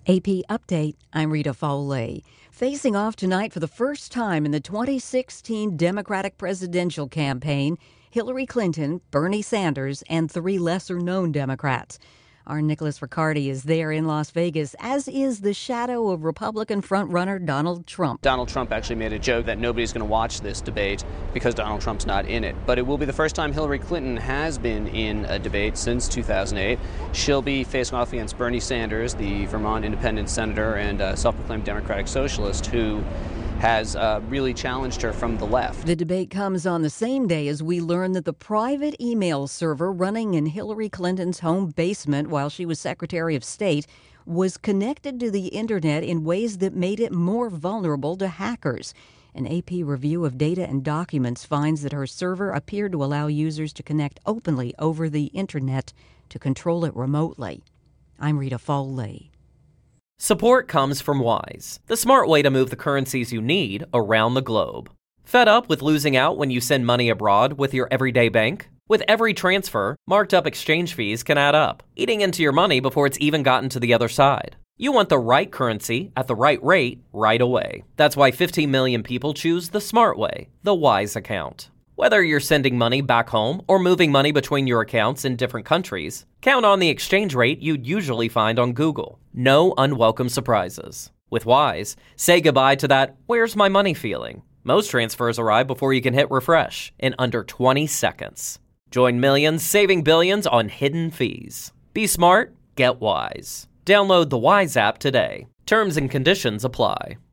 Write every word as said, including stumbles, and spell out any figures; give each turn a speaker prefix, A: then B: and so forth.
A: A P Update, I'm Rita Foley. Facing off tonight for the first time in the twenty sixteen Democratic presidential campaign, Hillary Clinton, Bernie Sanders, and three lesser-known Democrats. Our Nicholas Riccardi is there in Las Vegas, as is the shadow of Republican frontrunner Donald Trump.
B: Donald Trump actually made a joke that nobody's going to watch this debate because Donald Trump's not in it. But it will be the first time Hillary Clinton has been in a debate since two thousand eight. She'll be facing off against Bernie Sanders, the Vermont independent senator and uh, self-proclaimed Democratic socialist, who has uh, really challenged her from the left.
A: The debate comes on the same day as we learn that the private email server running in Hillary Clinton's home basement while she was Secretary of State was connected to the internet in ways that made it more vulnerable to hackers. An A P review of data and documents finds that her server appeared to allow users to connect openly over the internet to control it remotely. I'm Rita Foley.
C: Support comes from Wise, the smart way to move the currencies you need around the globe. Fed up with losing out when you send money abroad with your everyday bank? With every transfer, marked up exchange fees can add up, eating into your money before it's even gotten to the other side. You want the right currency at the right rate right away. That's why fifteen million people choose the smart way, the Wise account. Whether you're sending money back home or moving money between your accounts in different countries, count on the exchange rate you'd usually find on Google. No unwelcome surprises. With Wise, say goodbye to that "where's my money" feeling. Most transfers arrive before you can hit refresh in under twenty seconds. Join millions saving billions on hidden fees. Be smart, get Wise. Download the Wise app today. Terms and conditions apply.